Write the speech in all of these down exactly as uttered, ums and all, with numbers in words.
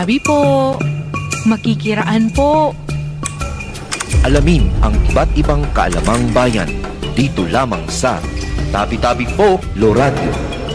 Tabi-tabi po. Makikiraan po. Alamin ang iba't ibang kaalamang bayan dito lamang sa Tabi-Tabi Folklore Radio.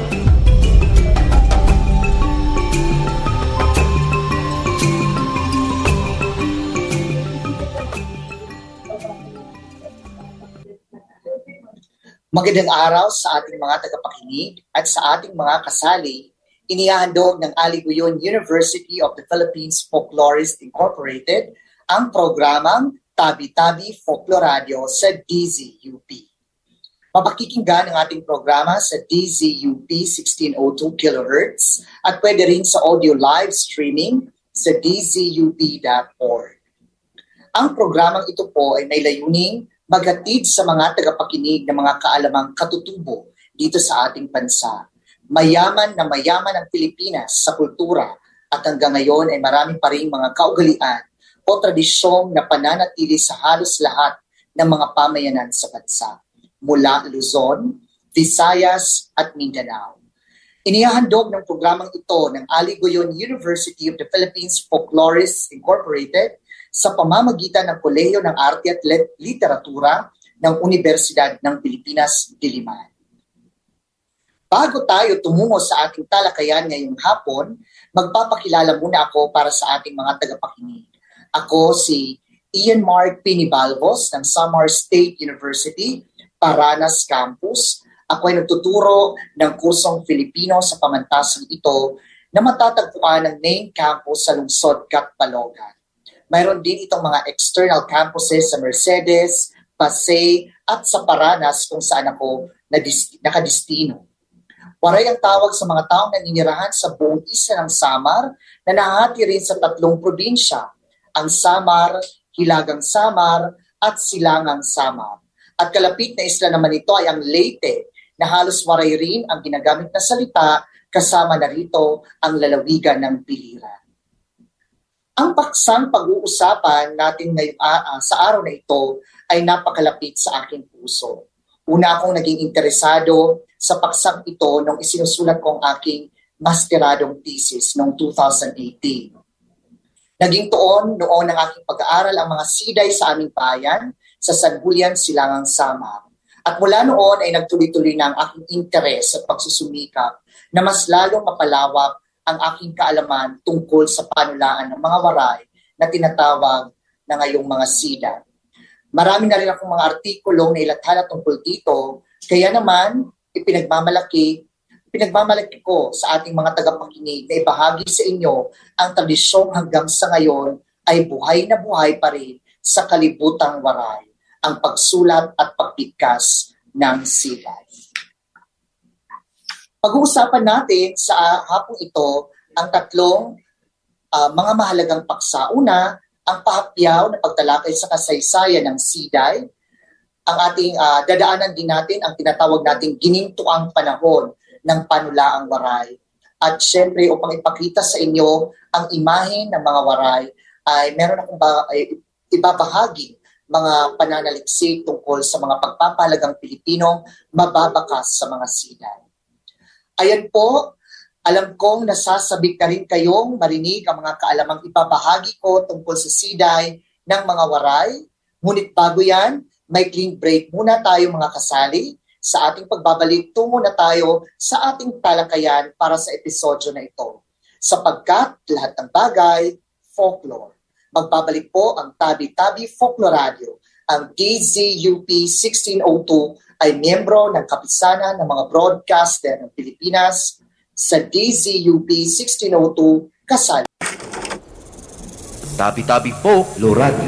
Magandang araw sa ating mga tagapakinig at sa ating mga kasali. Inihahandog ng Aligoyon University of the Philippines Folklorist Incorporated ang programang Tabi-Tabi Folklore Radio sa D Z U P. Mapakikinggan ang ating programa sa D Z U P sixteen oh two kilohertz at pwede rin sa audio live streaming sa d z u p dot org. Ang programang ito po ay may layuning maghatid sa mga tagapakinig ng mga kaalamang katutubo dito sa ating bansa. Mayaman na mayaman ang Pilipinas sa kultura at hanggang ngayon ay marami pa rin mga kaugalian o tradisyong na pananatili sa halos lahat ng mga pamayanan sa bansa, mula Luzon, Visayas at Mindanao. Inihahandog ng programang ito ng Aligoyon University of the Philippines Folklorists Incorporated sa pamamagitan ng Kolehiyo ng Arte at Literatura ng Universidad ng Pilipinas, Diliman. Bago tayo tumungo sa ating talakayan ngayong hapon, magpapakilala muna ako para sa ating mga tagapakinig. Ako si Ian Mark Pinibalvos ng Samar State University, Paranas Campus. Ako ay nagtuturo ng kursong Filipino sa pamantasang ito na matatagpuan ng main campus sa lungsod Catbalogan. Mayroon din itong mga external campuses sa Mercedes, Pasay at sa Paranas kung saan ako nakadistino. Waray ang tawag sa mga taong naninirahan sa buong isla ng Samar na nahati rin sa tatlong probinsya, ang Samar, Hilagang Samar at Silangang Samar. At kalapit na isla naman ito ay ang Leyte na halos waray rin ang ginagamit na salita kasama na rito ang lalawigan ng Biliran. Ang paksang pag-uusapan natin ngayon uh, sa araw na ito ay napakalapit sa aking puso. Una akong naging interesado sa paksang ito nung isinusulat ko ang aking masteradong thesis noong two thousand eighteen. Naging tuon noon ng aking pag-aaral ang mga siday sa aming bayan sa San Julian, Silangang Samar. At mula noon ay nagtuloy-tuloy na ang aking interes at pagsusumikap na mas lalong mapalawak ang aking kaalaman tungkol sa panulaan ng mga waray na tinatawag na ngayong mga siday. Marami na rin akong mga artikulong na ilathala tungkol dito, kaya naman ipinagmamalaki, ipinagmamalaki ko sa ating mga tagapakinig na ibahagi sa inyo ang tradisyong hanggang sa ngayon ay buhay na buhay pa rin sa kalibutang waray, ang pagsulat at pagbigkas ng siday. Pag-uusapan natin sa hapong ito ang tatlong uh, mga mahalagang paksa. Una, ang pahapyaw na pagtalakay sa kasaysayan ng siday. Ang ating uh, dadaanan din natin ang tinatawag nating ginintuang panahon ng panulaang waray. At syempre, upang ipakita sa inyo ang imahe ng mga waray, ay meron akong ba, ay, ibabahagi mga pananaliksik tungkol sa mga pagpapahalagang Pilipinong mababakas sa mga siday. Ayan po, alam kong nasasabik na rin kayong marinig ang mga kaalamang ipabahagi ko tungkol sa siday ng mga waray. Ngunit bago yan, may clean break muna tayo mga kasali. Sa ating pagbabalik, tungo na tayo sa ating talakayan para sa episodyo na ito. Sapagkat lahat ng bagay, folklore. Magbabalik po ang Tabi-Tabi Folklore Radio. Ang D Z U P sixteen oh two ay miyembro ng kapisanan ng mga broadcaster ng Pilipinas sa D Z U P sixteen oh two kasali. Tabi-Tabi Folklore Radio.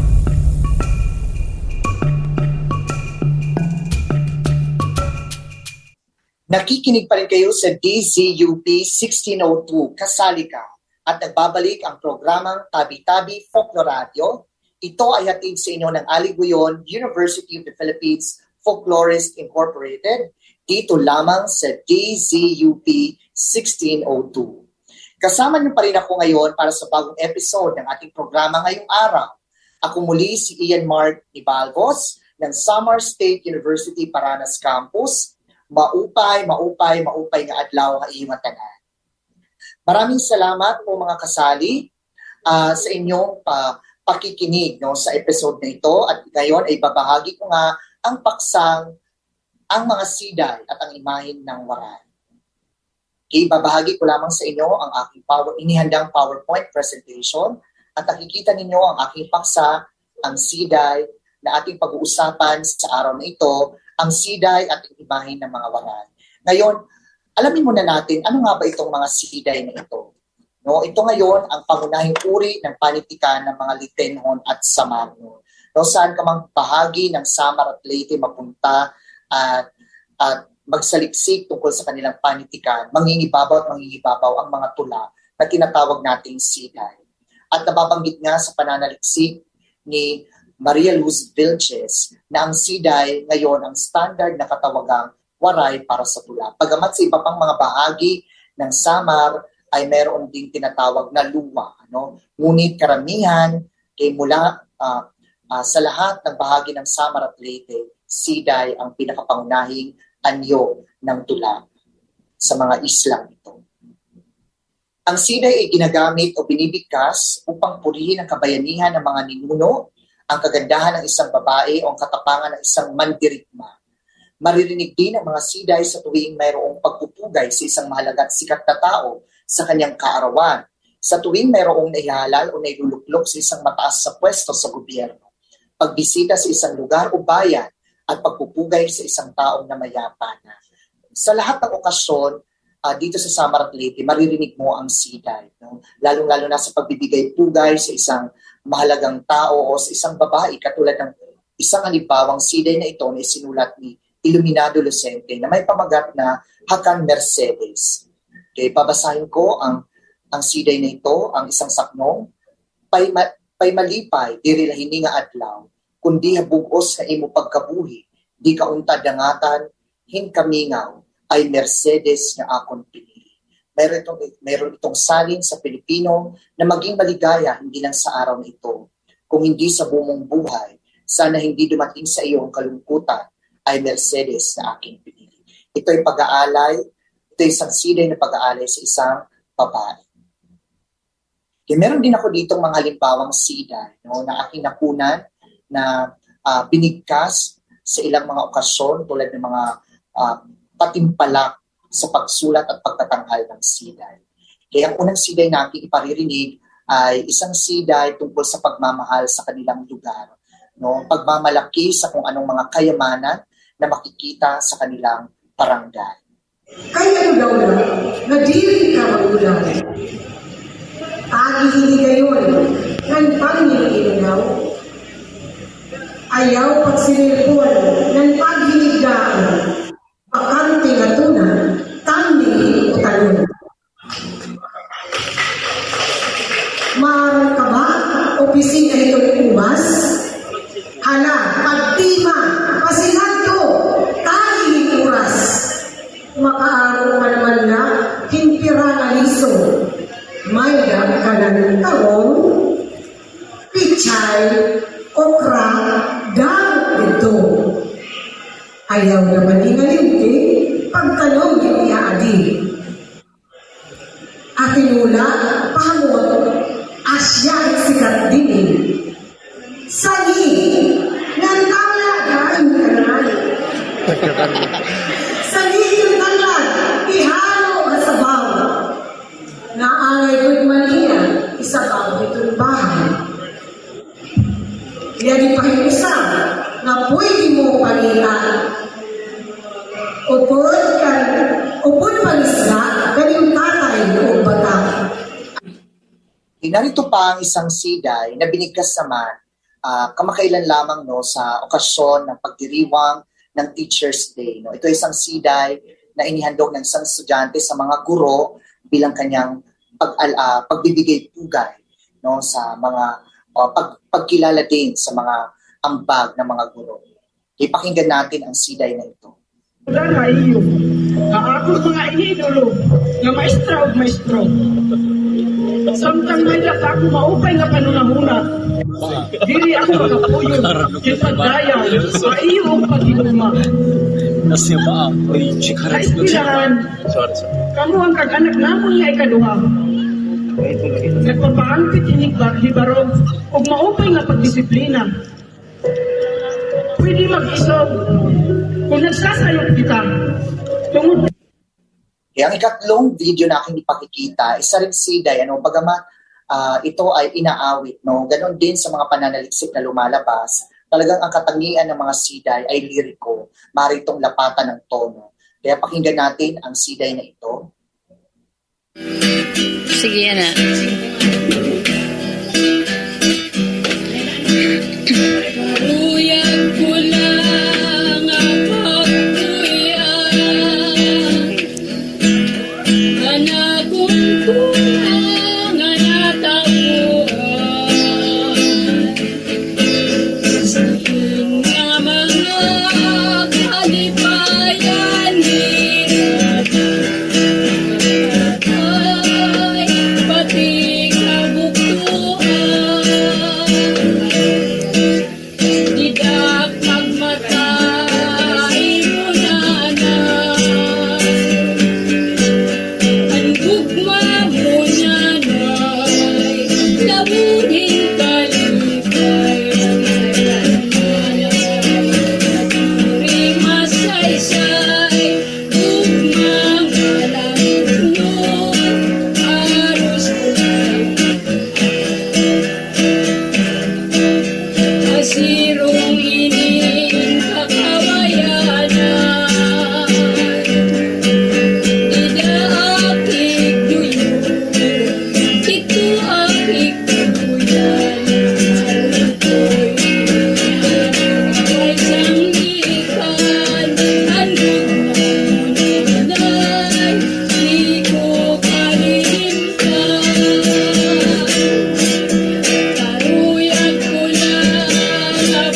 Nakikinig pa rin kayo sa D Z U P sixteen oh two kasali ka at nagbabalik ang programang Tabi-Tabi Folklore Radio. Ito ay hatid sa inyo ng Aligoyon University of the Philippines Folklorist Incorporated dito lamang sa D Z U P sixteen oh two. Kasama niyo pa rin ako ngayon para sa bagong episode ng ating programa ngayong araw. Ako muli si Ian Mark Pinibalvos ng Samar State University Paranas Campus. Maupay, maupay, maupay nga adlaw nga iyong tanan. Maraming salamat po mga kasali uh, sa inyong pa, pakikinig no, sa episode na ito. At ngayon ay babahagi ko nga ang paksang, ang mga siday at ang imahin ng waray. Okay, babahagi ko lamang sa inyo ang aking power, inihandang PowerPoint presentation at nakikita ninyo ang aking paksa, ang siday na ating pag-uusapan sa araw na ito, ang siday at imahin ng mga waray. Ngayon, alamin muna natin, ano nga ba itong mga siday na ito? No, ito ngayon ang pangunahing uri ng panitikan ng mga Litenhon at Samarno. No, saan ka mang bahagi ng Samar at Leyte mapunta at, at magsaliksik tungkol sa kanilang panitikan, mangingibabaw at mangingibabaw ang mga tula na tinatawag nating siday. At nababanggit nga sa pananaliksik ni Maria Luz Vilches na ang siday ngayon ang standard na katawagang waray para sa tula. Pagamat sa iba pang mga bahagi ng Samar ay meron din tinatawag na luwa. Ano? Ngunit karamihan ay mula uh, uh, sa lahat ng bahagi ng Samar at Leyte, siday ang pinakapangunahing anyo ng tula sa mga islang ito. Ang siday ay ginagamit o binibigkas upang purihin ang kabayanihan ng mga ninuno, ang kagandahan ng isang babae o ang katapangan ng isang mandirigma. Maririnig din ang mga siday sa tuwing mayroong pagpupugay sa isang mahalaga at sikat na tao sa kanyang kaarawan, sa tuwing mayroong naihalal o nailuluklok sa isang mataas sa pwesto sa gobyerno, pagbisita sa isang lugar o bayan, at pagpupugay sa isang taong na mayapa na. Sa lahat ng okasyon, uh, dito sa Samar at Leyte, maririnig mo ang siday. No? Lalong-lalo na sa pagbibigay-pugay sa isang mahalagang tao o sa isang babae, katulad ng isang halimbawang siday na ito na isinulat ni Iluminado Lucente na may pamagat na Hakan Mercedes. Okay, babasahin ko ang ang siday na ito, ang isang saknong, pay, ma, pay malipay, diri lahini nga adlaw, kundi habugos na imo pagkabuhi, di ka untad dangatan, hin kamingaw, ay Mercedes nga akon pinili. Mayroon itong, mayroon itong salin sa Pilipino na maging maligaya hindi lang sa araw na ito. Kung hindi sa bumong buhay, sana hindi dumating sa iyo ang kalungkutan, ay Mercedes na aking pinili. Ito ay pag-aalay, ito ay isang siday na pag-aalay sa isang babae. Okay, meron din ako dito mga halimbawang siday no, na aking nakunan na uh, binigkas sa ilang mga okasyon tulad ng mga uh, patimpalak sa pagsulat at pagtatanghal ng siday. Kaya ang unang siday na aking iparirinig ay isang siday tungkol sa pagmamahal sa kanilang lugar. No? Pagmamalaki sa kung anong mga kayamanan na makikita sa kanilang barangay. Kaya daw na, nadiri ka magulang. Agi hindi gayon, ng pangiliinaw. Ayaw pagsinilpon, ng paghiligaan. Pakante nga tuna, tanging utalon. Maaral ka ba, opisina itong umas? Hala, pagtima, pasinado, tanging oras. Makaaro ka naman na, himpira na liso. May dam ka ng taong, pichay, okra, dam ito. Ayaw naman ni ngalimti, pagtanong ni Adi. Atinula, pangon, asya at sikat din. Sagi, nantala daing kanal. Sagi yung talag, ihalo at sabaw. Naangay ko'y maliya, isabaw itong bahay. Yan ipahimisa, na pwede mo panilaan. Upod kan, upod panisla, kanyang tatay o bata. Narito pa ang isang siday na binigkas naman uh, kamakailan lamang no, sa okasyon ng pagdiriwang ng Teacher's Day. No? Ito ay isang siday na inihandog ng isang estudyante sa mga guro bilang kanyang pag, uh, pagbibigay pugay no, sa mga uh, pag, pagkilala din sa mga ambag ng mga guro. Ipakinggan natin ang siday na ito. Ulan na iyo, na ako mga idolo, na maestra o maestro. Samtang may ako maupay nga panunahuna. Dili ako makapuyo, kita daya, sa iyo ang pag-inuma. Kaibigan, kamu ang kag-anak namon nga ikaduha. Nagpapaangkit inig hibarog ug maupay nga pagdisiplina. Pwede mag-isog kung nagsasayok kita. Tungod Okay, ang ikatlong video na aking ipakikita, isa rin siday, ano, bagamat uh, ito ay inaawit, no? Ganon din sa mga pananaliksik na lumalabas, talagang ang katangian ng mga siday ay liriko, maritong lapatan ng tono. Kaya pakinggan natin ang siday na ito. Sige yan na. Uyag ko lang ang pagkuyag, anak kong kulang anak tapuan, sa mga mga kalipayan hirap ay pati kabuktuan, didak magmatay mo nanay, ang gugma mo nanay, labuhin kalipay, naturi masaysay, gugmang alam mo, aros kulay, asirong ining kakawayanan, idaakik duyo, ito akik duyan, alukoy, ay sanggikan, ang gugmang nanay, di ko kalilimtan. Karuyag ko lang ang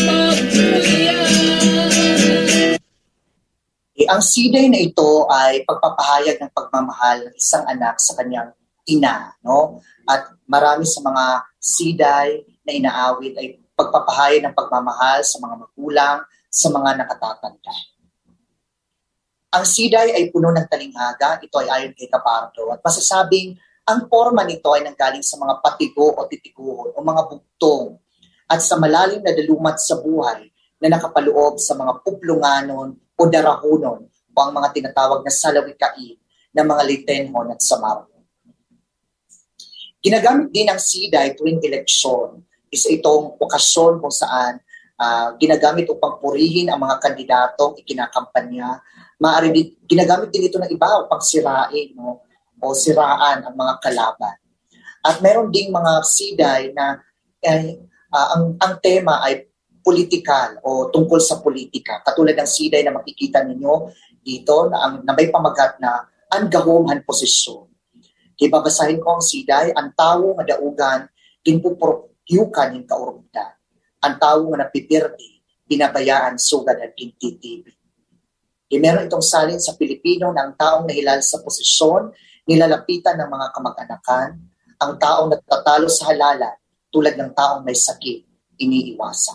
pagkuyag. Eh, ang siday na ito ay pagpapahayag ng pagmamahal ng isang anak sa kanyang ina, no? At marami sa mga siday na inaawit ay pagpapahayag ng pagmamahal sa mga magulang, sa mga nakatatanda. Ang siday ay puno ng talinghaga, ito ay ayon kay Capardo, at masasabing ang forma nito ay nanggaling sa mga patigo o titiguhon o mga bugtong at sa malalim na dalumat sa buhay na nakapaloob sa mga puplunganon o darahonon o ang mga tinatawag na salawikain ng mga litenhon at samarno. Ginagamit din ang siday tuwing eleksyon. Isa itong okasyon kung saan uh, ginagamit upang purihin ang mga kandidatong ikinakampanya. Maaari din, ginagamit din ito ng iba upang sirain, no? O siraan ang mga kalaban. At meron ding mga siday na eh, uh, ang, ang tema ay politikal o tungkol sa politika. Katulad ng siday na makikita ninyo dito na, ang, na may pamagat na ang gahumhan posisyon. Kaya babasahin ko ang siday, ang tao nga daugan, ginpuprokyukan yung kaurugdan. Ang tao nga napipirdi, pinabayaan sugad at gintitibi. Kaya meron itong salin sa Pilipino na ang taong nahilal sa posisyon, nilalapitan ng mga kamag-anakan, ang taong natatalo sa halalan, tulad ng taong may sakit, iniiwasan.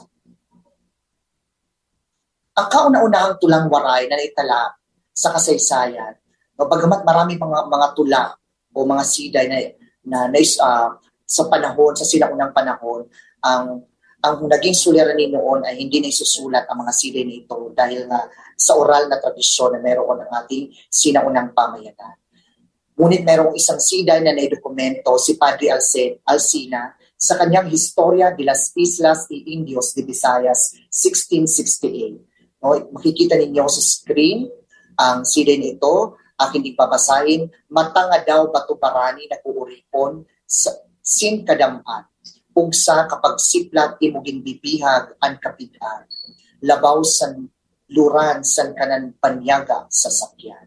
Ang kauna-unahang tulang waray na naitala sa kasaysayan, no, bagamat marami mga mga tula o mga siday na, na, na uh, sa panahon, sa sinaunang panahon, ang ang naging suliranin noon ay hindi na isusulat ang mga siday na ito dahil nga sa oral na tradisyon na mayroon ng ating sinaunang pamayanan. Ngunit mayroong isang siday na naidokumento si Padre Alcina sa kanyang Historia de las Islas y Indios de Visayas sixteen sixty-eight. No, makikita ninyo sa screen ang siday na ito, aking di babasahin, matanga daw batubarani na kuuripon sa sin kadampan. Ugsa kapag siplat imugin bibihag ang kapitan. Labaw san luran san kanan panyaga sa sakyan.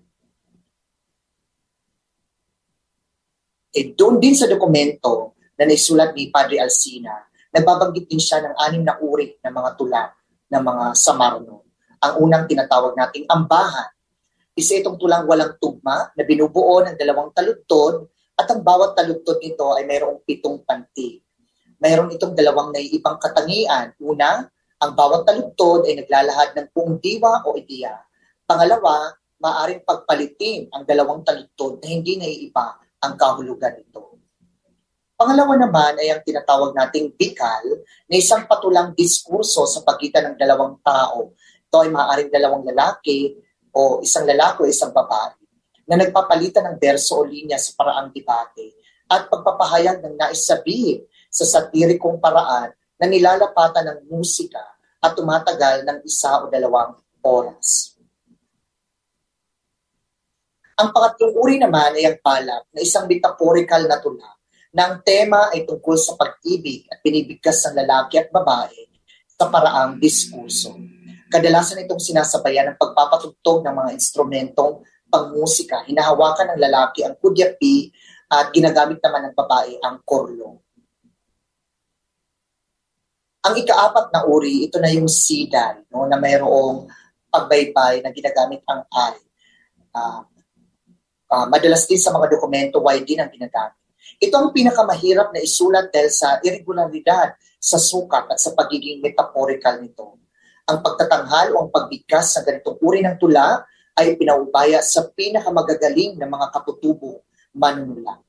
Eh, doon din sa dokumento na naisulat ni Padre Alcina, nagbabanggit din siya ng anim na uri ng mga tula ng mga samarno. Ang unang tinatawag nating ambahan. Isa itong tulang walang tugma na binubuo ng dalawang taludtod at ang bawat taludtod nito ay mayroong pitong pantig. Mayroon itong dalawang naiibang katangian. Una, ang bawat taludtod ay naglalahad ng buong diwa o ideya. Pangalawa, maaaring pagpalitin ang dalawang taludtod na hindi naiiba ang kahulugan nito. Pangalawa naman ay ang tinatawag nating bikal na isang patulang diskurso sa pagitan ng dalawang tao. Ito ay maaaring dalawang lalaki o isang lalaki o isang babae na nagpapalitan ng berso o linya sa paraang debate at pagpapahayag ng nais sabihin sa satirikong paraan na nilalapatan ng musika at tumatagal ng isa o dalawang oras. Ang pangatlong uri naman ay ang palap na isang metaphorical na tula na ang tema ay tungkol sa pag-ibig at binibigkas ng lalaki at babae sa paraang diskurso. Kadalasan itong sinasabayan ng pagpapatugtog ng mga instrumentong pangmusika. Hinahawakan ng lalaki ang kudyapi at ginagamit naman ng babae ang korlo. Ang ikaapat na uri, ito na yung sidan, no, na mayroong pagbaybay na ginagamit ang ay. Uh, uh, madalas din sa mga dokumento, Y din ang ginagamit. Ito ang pinakamahirap na isulat dahil sa irregularidad sa sukat at sa pagiging metaphorical nito. Ang pagtatanghal o ang pagbigkas ng ganitong uri ng tula ay pinaubaya sa pinakamagagaling na mga katutubo manunulat.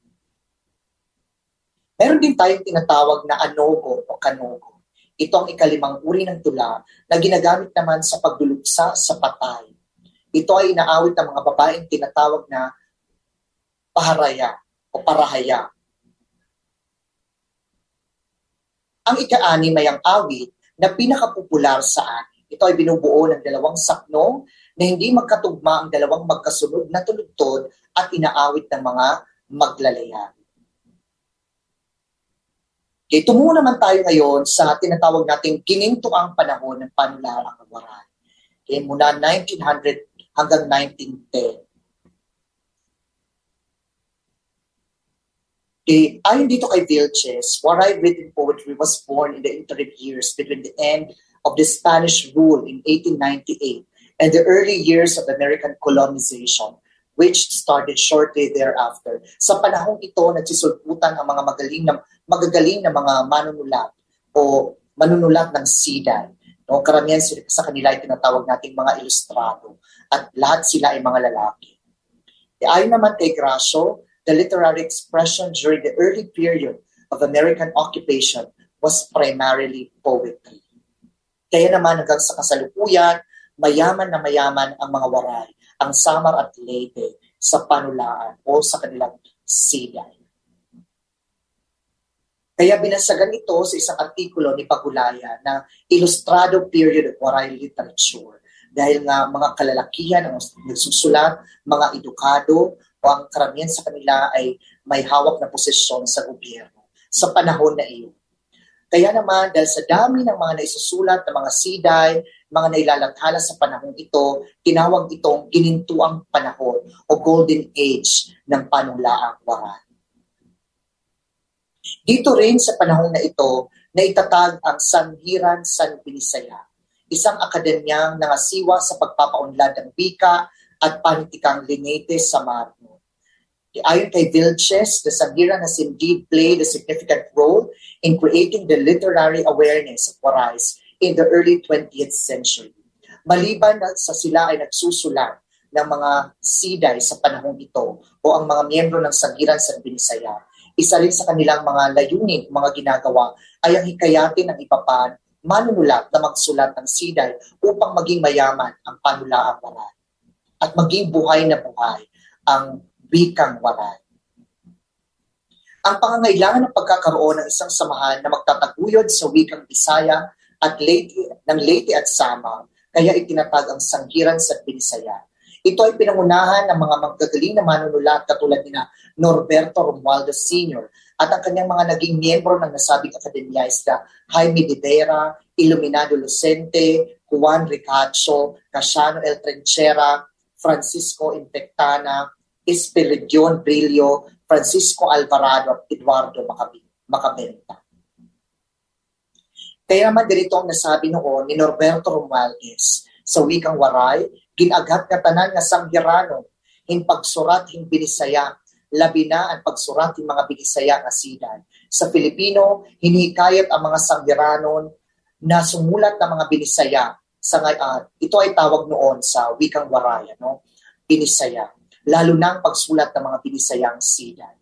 Meron din tayong tinatawag na anogo o kanogo. Ito ang ikalimang uri ng tula na ginagamit naman sa pagdulugsa sa patay. Ito ay inaawit ng mga babaeng tinatawag na paharaya o parahaya. Ang ika-anim ay ang awit na pinakapopular sa atin. Ito ay binubuo ng dalawang sakno na hindi magkatugma ang dalawang magkasunod na tulugtod at inaawit ng mga maglalayan. Okay, tumungo naman tayo ngayon sa tinatawag nating ginintuang panahon ng panularang waray. Okay, mula nineteen hundred hanggang nineteen ten. Okay, ayon dito kay Vilches, Waray written poetry was born in the interim years between the end of the Spanish rule in eighteen ninety-eight and the early years of American colonization, which started shortly thereafter. Sa panahong ito, nagsisulputan ang mga magaling na, magagaling na mga manunulat o manunulat ng siday. No, karamihan sa kanila ay tinatawag nating mga ilustrado at lahat sila ay mga lalaki. Ayon naman kay Gracio, the literary expression during the early period of American occupation was primarily poetry. Kaya naman hanggang sa kasalukuyan, mayaman na mayaman ang mga waray, ang Samar at Leyte sa panulaan o sa kanilang siday. Kaya binasagan ito sa isang artikulo ni Pagulaya na Ilustrado Period of Waray Literature dahil nga mga kalalakihan ang nagsusulat, mga edukado, o ang karamihan sa kanila ay may hawak na posisyon sa gobyerno sa panahon na iyon. Kaya naman, dahil sa dami ng mga naisusulat ng mga siday, mga nailalathala sa panahon ito, tinawag itong ginintuang panahon o golden age ng panulaang waray. Dito rin sa panahon na ito, naitatag ang Sangguniang San Binisaya, isang akademyang nangasiwa sa pagpapaunlad ng wika at panitikang Linete sa Marno. Ayon kay Vilches, the Sangguniang has indeed played a significant role in creating the literary awareness of Warays in the early twentieth century. Maliban na sa sila ay nagsusulat ng mga siday sa panahong ito o ang mga miyembro ng Sangguniang San Binisaya, isa rin sa kanilang mga layunin, mga ginagawa ay ang hikayatin ng iba pa manunulat na magsulat ng siday upang maging mayaman ang panulaang waray at maging buhay na buhay ang wikang waray. Ang pangangailangan ng pagkakaroon ng isang samahan na magtataguyod sa wikang Bisaya at Leyte, ng Leyte at Samar, kaya itinatag ang Sangguniang San Binisaya. Ito ay pinangunahan ng mga magagaling na manunulat katulad ni Norberto Romualdez Senior at ang kanyang mga naging miyembro ng nasabing akademya is na Jaime de Vera, Iluminado Lucente, Juan Ricacho, Casiano El Trenchera, Francisco Infectana, Espiridion Brillo, Francisco Alvarado at Eduardo Macabenta. Kaya naman ganito ang nasabi noon ni Norberto Romualdez sa wikang waray, ginaghat nga tanan nga Sanggirano, hin pagsurat hin Binisaya, labi na ang pagsurat hin mga Binisaya nga siday. Sa Pilipino, hinihikayat ang mga Sanggiranon na sumulat ng mga Binisaya sa uh, ito ay tawag noon sa wikang Waray, no? Binisaya. Lalo na ang pagsulat ng mga binisayang siday.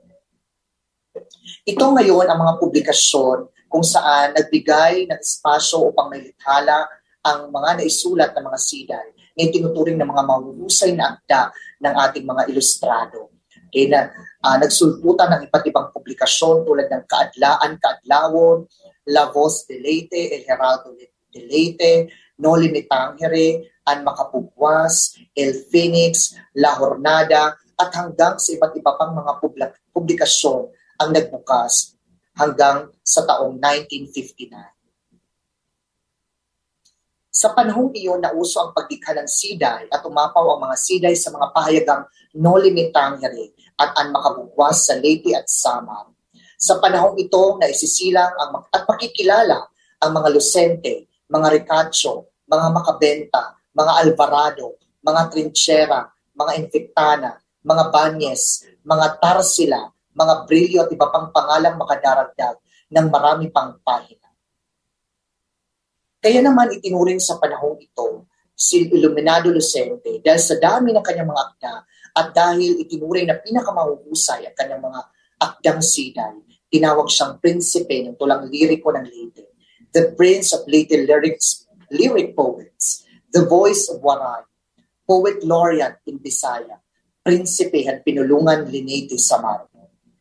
Ito ngayon ang mga publikasyon kung saan nagbigay ng espasyo upang mailithala ang mga naisulat ng mga siday na itinuturing ng mga mahuhusay na akda ng ating mga ilustrado. Kaya na uh, nagsulputan ng iba't ibang publikasyon tulad ng Kaadlaan, Kaadlawon, La Voz de Leyte, El Heraldo de Leyte, Noli Me Tangere, An Makapugwas, El Phoenix, La Jornada, at hanggang sa iba't iba pang mga publikasyon ang nagbukas hanggang sa taong nineteen fifty-nine. Sa panahong iyon, nauso ang paglikha ng siday at umapaw ang mga siday sa mga pahayagang Noli Me Tangere at An Makapugwas sa Leyte at Samar. Sa panahong ito, naisisilang ang, at makikilala ang mga Lucente, mga Ricacho, mga Makabenta, mga Alvarado, mga Trinchera, mga Infectana, mga Banyes, mga Tarsila, mga Brillo at iba pang pangalang makadaragdag ng marami pang pahina. Kaya naman itinuring sa panahong ito si Iluminado Lucente dahil sa dami ng kanyang mga akda at dahil itinuring na pinakamahuhusay ang kanyang mga akdang siday, tinawag siyang prinsipe ng tulang liriko ng Leyte, the Prince of Leyte lyrics, lyric poets, the voice of Waray, poet laureate in Bisaya, prinsipe at pinulungan Linete sa Marmo.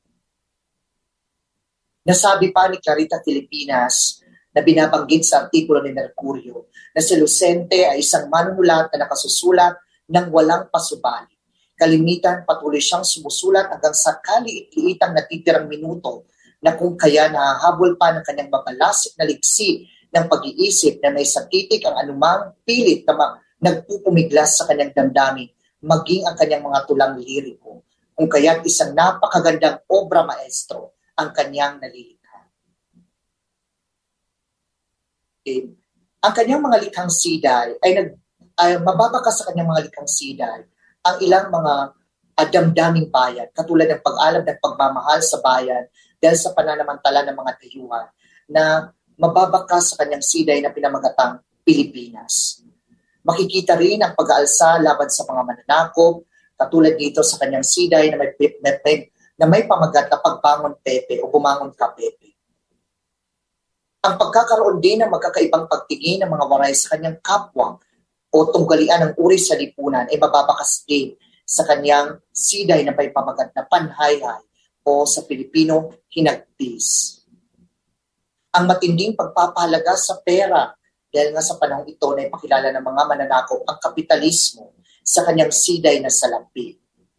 Nasabi pa ni Clarita Filipinas na binabanggit sa artikulo ni Mercurio na si Lucente ay isang manunulat na nakasusulat ng walang pasubali. Kalimitan patuloy siyang sumusulat hanggang sa kaliit-liitang natitirang minuto na kung kaya nahahabol pa ng kanyang mabalasik na liksi ng pag-iisip na may sakitik ang anumang pilit na ma- nagpupumiglas sa kanyang damdamin, maging ang kanyang mga tulang liriko. Kung kaya't isang napakagandang obra maestro ang kanyang nalilikha. Okay. Ang kanyang mga likhang siday ay, nag, ay mababaka sa kanyang mga likhang siday ang ilang mga adamdaming bayan, katulad ng pag-alam ng pagmamahal sa bayan dahil sa pananamantala ng mga dayuhan na mababaka sa kanyang siday na pinamagatang Pilipinas. Makikita rin ang pag-aalsa laban sa mga mananakop, katulad dito sa kanyang siday na may, may, na may pamagat na pagbangon Pepe o bumangon ka Pepe. Ang pagkakaroon din ng magkakaibang pagtingin ng mga Waray sa kanyang kapwa o tunggalian ng uri sa lipunan ay mababakas din sa kanyang siday na may pamagat na panhayhay o sa Pilipino hinagpis. Ang matinding pagpapahalaga sa pera dahil nga sa panahong ito na ipakilala ng mga mananakop ang kapitalismo sa kanyang siday na salapi.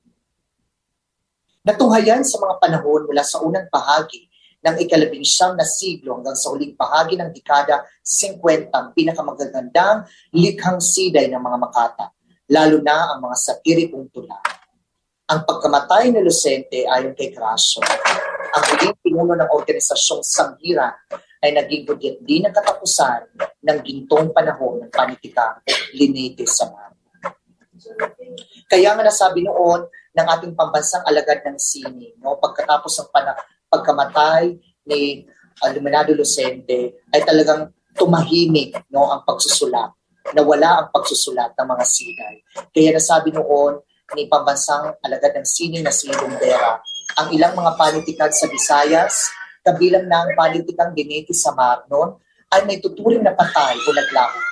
Natunghayan sa mga panahon mula sa unang bahagi ng ikalabing siyam na siglo hanggang sa uling bahagi ng dekada singkwenta ang pinakamagagandang likhang siday ng mga Makata, lalo na ang mga satirikong tula. Ang pagkamatay ni Lucente ayon kay Gracio, ang huling pinuno ng organisasyong Sanghira ay naging hudyat din ng katapusan ng gintong panahon ng panitikang Linete sa Marmo. Kaya nga nasabi noon ng ating pambansang alagad ng sining, no, pagkatapos ng pana- pagkamatay ni Iluminado Lucente ay talagang tumahimik, no, ang pagsusulat, nawala ang pagsusulat ng mga siday. Kaya nasabi noon ni pambansang alagad ng sining na si Lumbera, ang ilang mga panitikan sa Visayas, kabilang na ang panitikang Linete sa Marno, ay may tuturing na patay o naglaho na.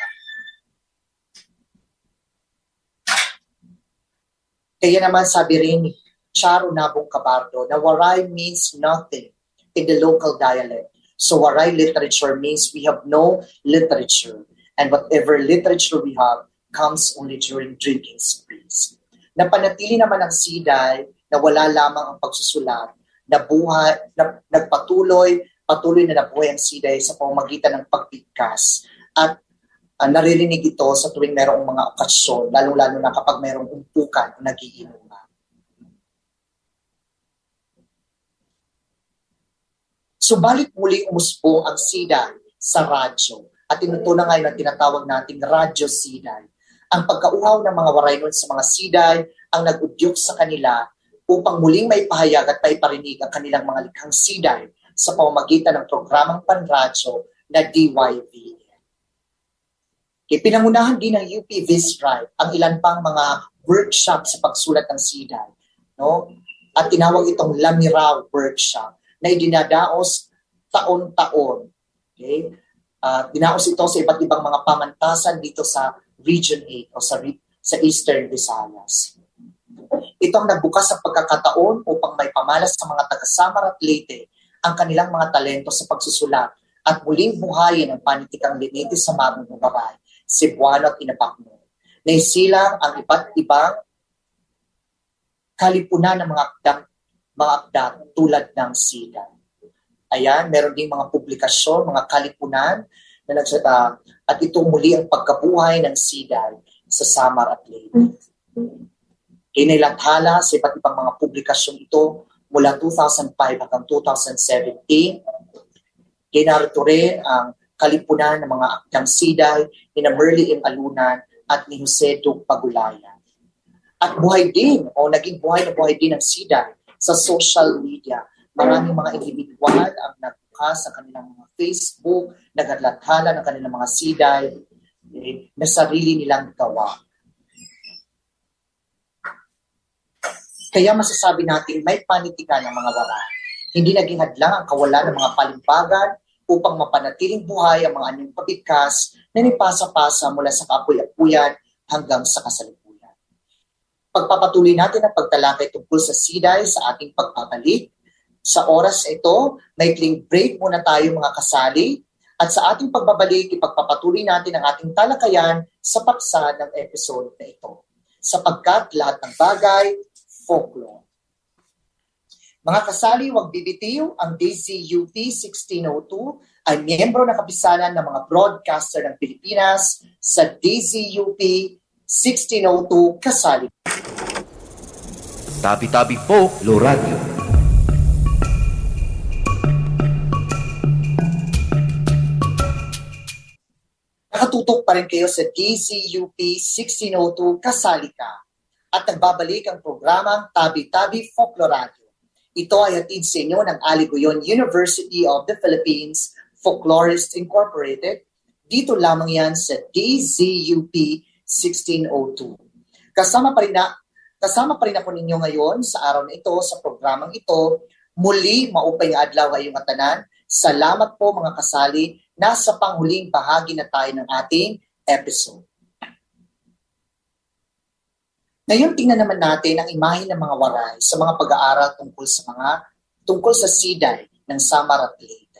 Kaya naman sabi rin ni Charo Nabong Cabardo na Waray means nothing in the local dialect. So Waray literature means we have no literature, and whatever literature we have comes only during drinking sprees. Napanatili naman ang siday na wala lamang ang pagsusulat, na buhay, na, nagpatuloy, patuloy na nabuhay ang siday sa pamamagitan ng pagbigkas. At Uh, naririnig ito sa tuwing mayroong mga okasyon, lalo-lalo na kapag mayroong umpukan o nagiinuman. Subalit muling umusbong ang siday sa radyo at inuto na ngayon ang tinatawag nating radyo siday. Ang pagkauhaw ng mga Waray noon sa mga siday ang nag-udyok sa kanila upang muling may pahayag at may parinig ang kanilang mga likhang siday sa pamamagitan ng programang panradyo na D Y V. Okay, pinangunahan din ng U P Vistribe ang ilan pang mga workshop sa pagsulat ng SIDAI. No? At tinawag itong Lamiraw Workshop na idinadaos taon-taon. Okay? Uh, dinaos ito sa iba't ibang mga pamantasan dito sa Region eight o sa, sa Eastern Visayas. Ito ang nagbukas ng pagkakataon upang may pamalas sa mga taga-Samar at Leyte ang kanilang mga talento sa pagsusulat at muling buhayin ang panitikang linitis sa Mabunugaray, Cebuano at Inabakno. Naisilang ang iba't ibang kalipunan ng mga akdang, mga akdang tulad ng SIDAI. Ayan, meron ding mga publikasyon, mga kalipunan na nagsata at ito muli ang pagkabuhay ng SIDAI sa Samar at Leyte. Inilathala sa iba't ibang mga publikasyon ito mula two thousand five hanggang two thousand seventeen. Kinarito rin ang kalipunan ng mga akdang SIDAI ni na Merly M. Alunan at ni Jose Duc Pagulayan. At buhay din, o naging buhay na buhay din ng SIDAI sa social media. Maraming mga individual ang nagbukas sa kanilang mga Facebook, naglathala ng kanilang mga SIDAI eh, na sarili nilang gawa. Kaya masasabi natin may panitikan ng mga waray. Hindi naging hadlang ang kawalan ng mga palimbagan upang mapanatiling buhay ang mga anyong pabigkas na nipasa-pasa mula sa kapuy-apuyan hanggang sa kasalukuyan. Pagpapatuloy natin ang pagtalakay tungkol sa SIDAI sa ating pagpapalik. Sa oras na ito, maikling break muna tayo mga kasali at sa ating pagbabalik, ipagpapatuloy natin ang ating talakayan sa paksa ng episode na ito. Sapagkat lahat ng bagay, folklore. Mga kasali, huwag bibitiw, ang D Z U P sixteen oh two ay miyembro ng kapisanan ng mga broadcaster ng Pilipinas sa D Z U P sixteen oh two Kasali. Tabi-tabi Folklore Radio. Nakatutok pa rin kayo sa D Z U P sixteen oh two Kasali Ka. At nagbabalik ang programang Tabi-Tabi Folklore Radio. Ito ay hatid sa inyo ng Aligoyon University of the Philippines Folklorists Incorporated. Dito lamang yan sa D Z U P sixteen oh two. Kasama pa rin na, kasama pa rin ako ninyo ngayon sa araw na ito, sa programang ito. Muli, maupay nga adlaw kayong atanan. Salamat po mga kasali. Nasa panghuling bahagi na tayo ng ating episode. Ngayon, tingnan naman natin ang imahe ng mga waray sa mga pag-aaral tungkol sa mga tungkol sa SIDAI ng Samar at Leyte.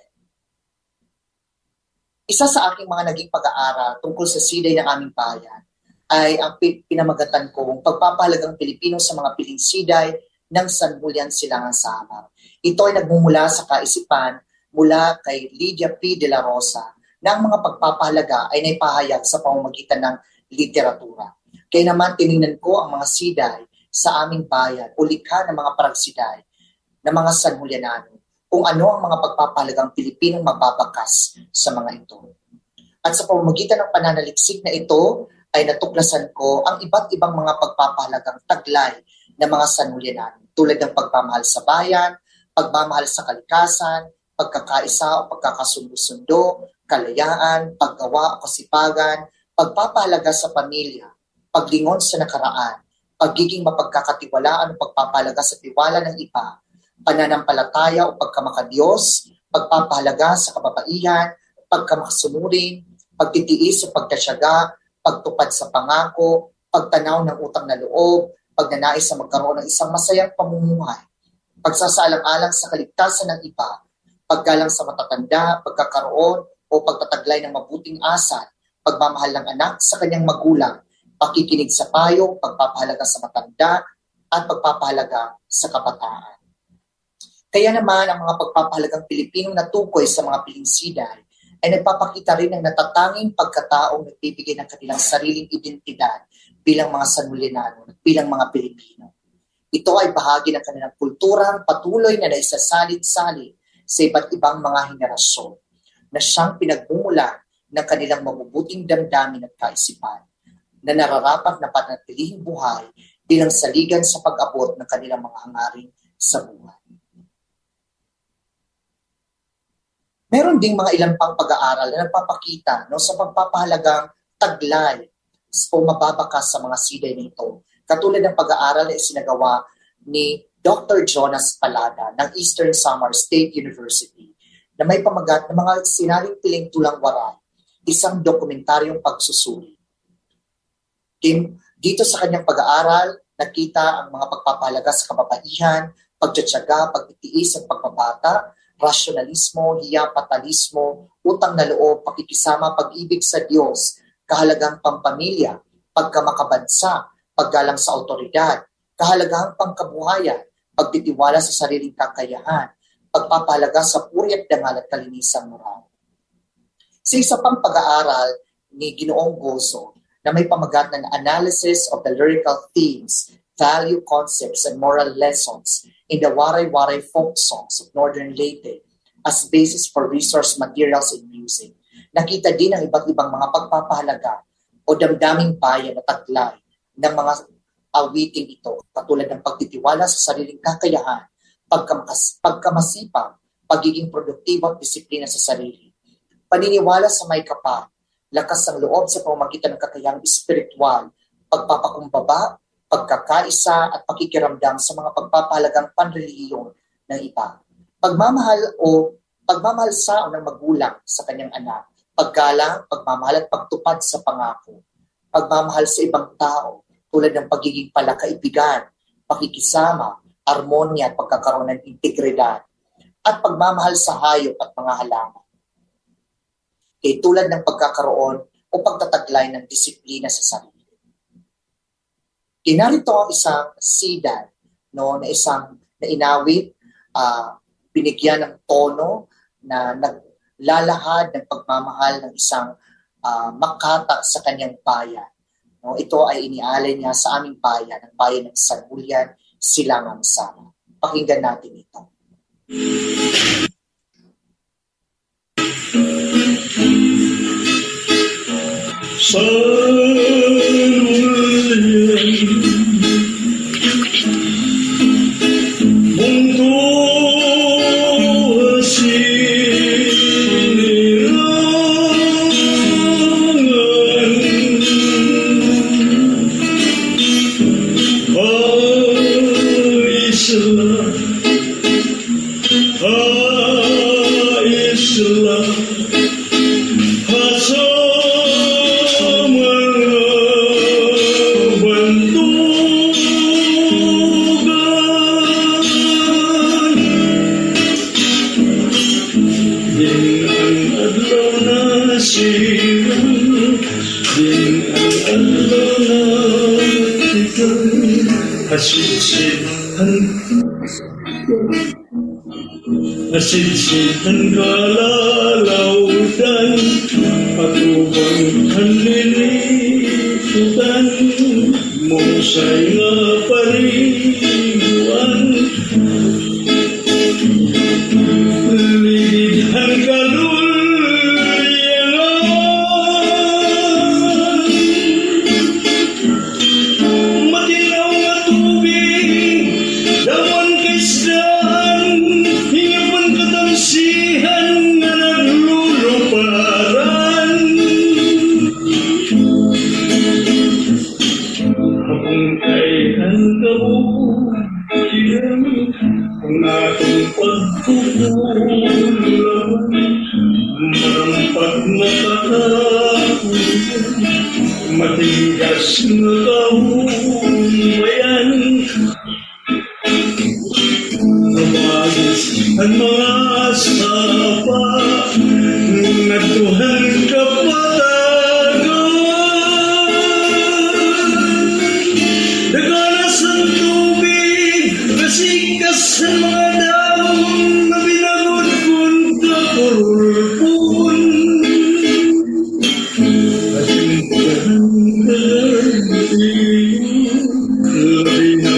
Isa sa aking mga naging pag-aaral tungkol sa SIDAI ng aming bayan ay ang pinamagatan kong pagpapahalagang Pilipino sa mga piling SIDAI ng Sanbulian Silangan Samar. Ito ay nagmumula sa kaisipan mula kay Lydia P. de la Rosa na ang mga pagpapahalaga ay naipahayag sa pamamagitan ng literatura. Kaya naman tinignan ko ang mga SIDAI sa aming bayan o likha ng mga paragsiday ng mga Sanmulianano kung ano ang mga pagpapahalagang Pilipinong mababakas sa mga ito. At sa pamamagitan ng pananaliksik na ito ay natuklasan ko ang iba't ibang mga pagpapahalagang taglay ng mga Sanmulianano tulad ng pagmamahal sa bayan, pagmamahal sa kalikasan, pagkakaisa o pagkakasundo-sundo, kalayaan, paggawa o kasipagan, pagpapahalaga sa pamilya, paglingon sa nakaraan, pagiging mapagkakatiwalaan o pagpapahalaga sa tiwala ng iba, pananampalataya o pagkamakadiyos, pagpapahalaga sa kababaihan, pagkamakasunurin, pagtitiis o pagtatyaga, pagtupad sa pangako, pagtanaw ng utang na loob, pagnanais na magkaroon ng isang masayang pamumuhay, pagsasaalang-alang sa kaligtasan ng iba, paggalang sa matatanda, pagkakaroon o pagtataglay ng mabuting asal, pagmamahal ng anak sa kanyang magulang, pakikinig sa payo, pagpapahalaga sa matanda, at pagpapahalaga sa kabataan. Kaya naman ang mga pagpapahalagang Pilipinong natukoy sa mga piling SIDAI ay nagpapakita rin ng natatanging pagkataong nagbibigay ng kanilang sariling identidad bilang mga Sanmulianano at bilang mga Pilipino. Ito ay bahagi ng kanilang kulturang patuloy na naisasalit-salit sa iba't ibang mga henerasyon na siyang pinagmumulan ng kanilang mabubuting damdamin at kaisipan na nararapat na panatilihing buhay bilang saligan sa pag-abot ng kanilang mga hangarin sa buhay. Meron ding mga ilang pang pag-aaral na nagpapakita no, sa pagpapahalagang taglay o mababaka sa mga siday nito. Katulad ng pag-aaral na isinagawa ni Doctor Jonas Palada ng Eastern Samar State University na may pamagat ng mga sinaling piling tulang waray, isang dokumentaryong pagsusuri. Dito sa kanyang pag-aaral, nakita ang mga pagpapahalaga sa kababaihan, pagtsatsaga, pagtitiis at pagbabata, rasyonalismo, hiya, fatalismo, utang na loob, pakikisama, pag-ibig sa Diyos, kahalagang pampamilya, pagkamakabansa, paggalang sa autoridad, kahalagahang pangkabuhayan, pagtitiwala sa sariling kakayahan, pagpapahalaga sa puri at dangal at kalinisang moral. Sa isa pang pag-aaral ni Ginoong Gozo na may pamagat ng analysis of the lyrical themes, value concepts, and moral lessons in the waray-waray folk songs of Northern Leyte as basis for resource materials in music, nakita din ang iba't ibang mga pagpapahalaga o damdaming bayan at taglay ng mga awiting ito, katulad ng pagtitiwala sa sariling kakayahan, pagkamas- pagkamasipag, pagiging produktibo at disiplina sa sarili, paniniwala sa may kapal, lakas ng loob sa pamamagitan ng kakayahang espiritual, pagpapakumbaba, pagkakaisa at pakikiramdam sa mga pagpapahalagang panrelihiyon ng iba. Pagmamahal o pagmamahal sa ng magulang sa kanyang anak, paggalang, pagmamahal at pagtupad sa pangako, pagmamahal sa ibang tao tulad ng pagiging palakaibigan, pakikisama, armonya at pagkakaroon ng integridad, at pagmamahal sa hayop at mga halaman. Eh, tulad ng pagkakaroon o pagtataglay ng disiplina sa sarili. Kinarito ang isang sidan, no, na isang na inawit, uh, binigyan ng tono na naglalahad ng pagmamahal ng isang uh, makata sa kanyang bayan. No, ito ay inialay niya sa aming bayan, ang bayan ng San Julian, Silangang Sara. Pakinggan natin ito. San Julian, mundo Nasidsihan kalalaudan, patubang kanliliputan, musay nga pariguan. Ligidhan kalulyangan, matinaw nga tubig, dawan kaisdaan, sihan na nagluluparan. Akong kay ang kabuhian, ang atong pagkukulang, marampat na kakakulan, matigas na kahumayan. Nabagis ang mga sapa, natuhan ka patagan. Daganas ang tubig, kasikas ang mga daon, na binagod kong kapulpun. Kasintahan ka labi na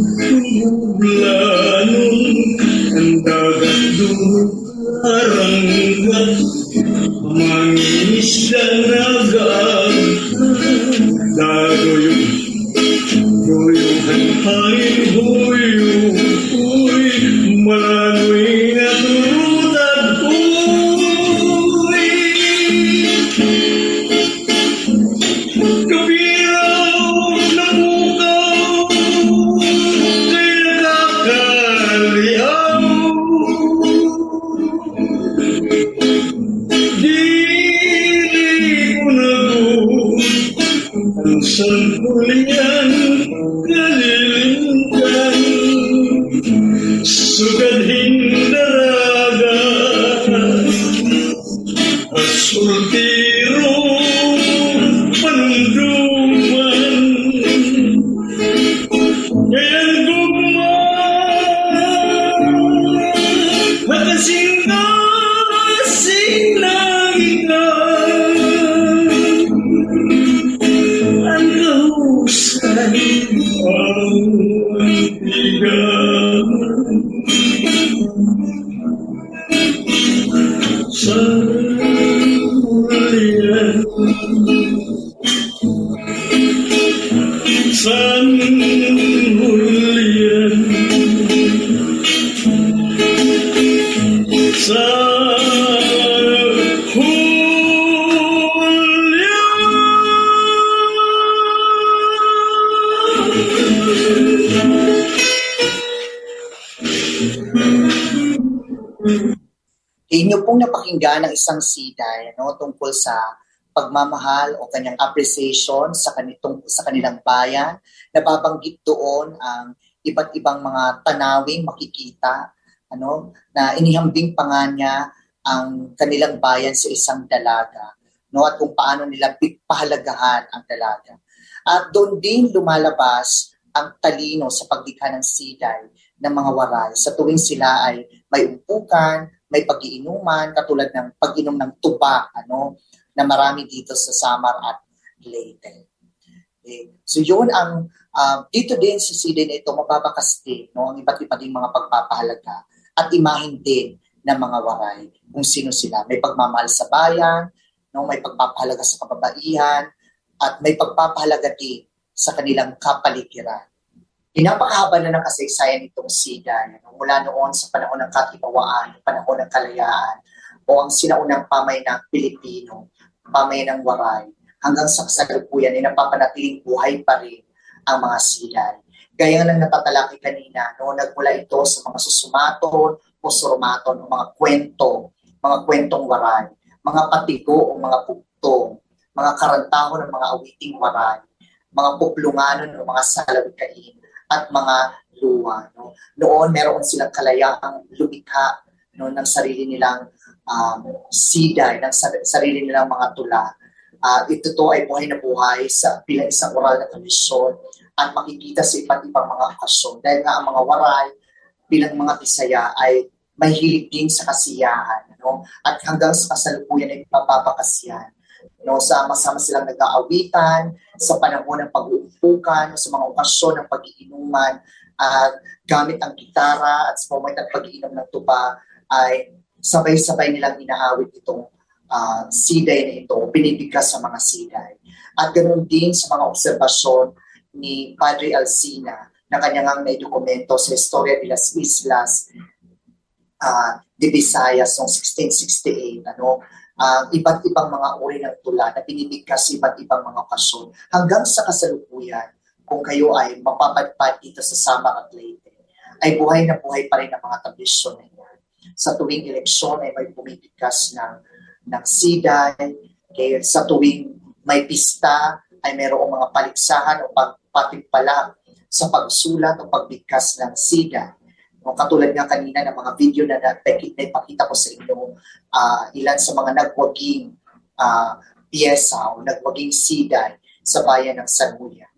buglanon, ang dagat dumaranggat, mangisda nagat, dagoyong doyuhan hain huyo, uy, malanoy na turutag, uy. Inyo pong napakinggan ng isang siday no, tungkol sa pagmamahal o kanyang appreciation sa, kanitong, sa kanilang bayan. Nababanggit doon ang iba't ibang mga tanawing makikita ano, na inihambing pa nga niya ang kanilang bayan sa isang dalaga no, at kung paano nila pahalagahan ang dalaga. At doon din lumalabas ang talino sa paglikha ng siday ng mga waray sa tuwing sila ay may umpukan, may pag-iinuman, katulad ng pag-inom ng tuba, ano, na marami dito sa Samar at Leyte. Okay. So yun ang, uh, dito din sa siday na ito, mababakas din, no, ang iba't iba din mga pagpapahalaga at imahin din ng mga waray kung sino sila. May pagmamahal sa bayan, no, may pagpapahalaga sa kababaihan, at may pagpapahalaga din sa kanilang kapaligiran. Pinapakahaba na ng kasaysayan itong siday no? Mula noon sa panahon ng katibawaan, panahon ng kalayaan, o ang sinaunang pamay ng Pilipino, pamay ng waray, hanggang sa kasalukuyan ay napapanatiling buhay pa rin ang mga siday. Gaya lang natatalaki kanina, no? Nagmula ito sa mga susumaton o surumaton o mga kwento, mga kwentong waray, mga patigo o mga pugtong, mga karantaho ng mga awiting waray, mga puplunganon o mga salawikain, at mga luwa. No? Noon, meron silang kalayaang lumikha no, ng sarili nilang um, siday, ng sarili nilang mga tula. Uh, ito to ay buhay na buhay sa bilang isang oral na tradisyon at makikita sa iba't ibang mga okasyon. Dahil nga ang mga waray bilang mga Bisaya ay may hilig din sa kasiyahan. No? At hanggang sa kasalukuyan ay papapakasyan. No, sama-sama silang nag-aawitan sa panahon ng pag-uumpukan, sa mga okasyon ng pag-iinuman, at uh, gamit ang gitara at sa moment ng pag-iinom ng tuba ay sabay-sabay nilang inaawit itong uh, siday na ito, binibigkas sa mga siday. At ganoon din sa mga obserbasyon ni Padre Alcina na kanyang naidokumento sa Historia de las Islas uh, de Visayas noong sixteen sixty-eight, ano, Uh, iba't ibang mga uri ng tula na binibigkas sa iba't ibang mga okasyon hanggang sa kasalukuyan kung kayo ay mapapadpad dito sa Samar at Leyte ay buhay na buhay pa rin ang mga tradisyon na yan. Sa tuwing eleksyon ay may bumibigkas ng, ng siday, okay? Sa tuwing may pista ay mayroong mga paligsahan o pagpatimpala sa pagsulat o pagbigkas ng siday. No, katulad nga kanina ng mga video na napakita ko sa inyo, uh, ilan sa mga nagwaging uh, piyesa o nagwaging siday sa bayan ng San Julian.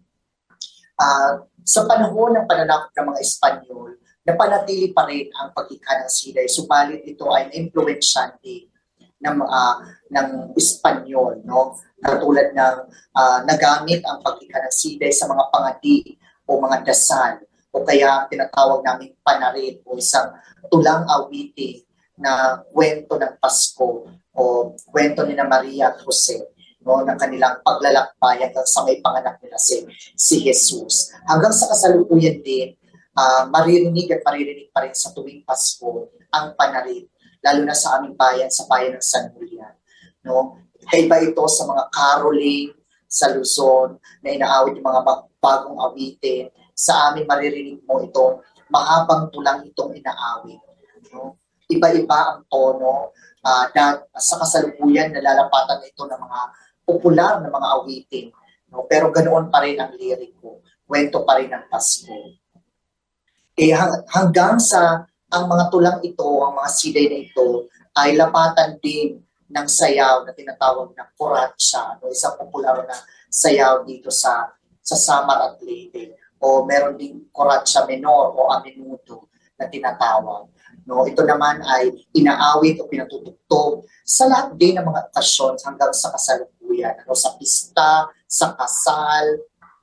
Uh, sa panahon ng pananakop ng mga Espanyol, napanatili pa rin ang paglikha ng siday, subalit ito ay na-influensyan din ng, uh, ng Espanyol, no? Katulad ng uh, nagamit ang paglikha ng siday sa mga pangadi o mga dasal, o kaya tinatawag namin panarin o isang tulang awitin na kwento ng Pasko o kwento ni na Maria at Jose, no, ng kanilang paglalakbay hanggang sa may panganak nila si, si Jesus. Hanggang sa kasalukuyan din, uh, maririnig at maririnig pa rin sa tuwing Pasko ang panarin, lalo na sa aming bayan, sa bayan ng San Julian. No? Kaiba ito sa mga caroling sa Luzon na inaawit yung mga bagong awitin. Sa amin maririnig mo itong mahabang tulang itong inaawit. No? Iba-iba ang tono uh, na sa kasalukuyan nalalapatan ito ng mga popular na mga awitin. No? Pero ganoon pa rin ang liriko. Kwento pa rin ang Pasko. Eh, hanggang sa ang mga tulang ito, ang mga siday na ito, ay lapatan din ng sayaw na tinatawag na kuratsa. No? Isang popular na sayaw dito sa, sa Samar at Leyte. O meron ding kuratsa menor o aminudo na tinatawag. No, ito naman ay inaawit o pinatutugtog sa lahat din ng mga okasyon hanggang sa kasalukuyan. Ano, sa pista, sa kasal,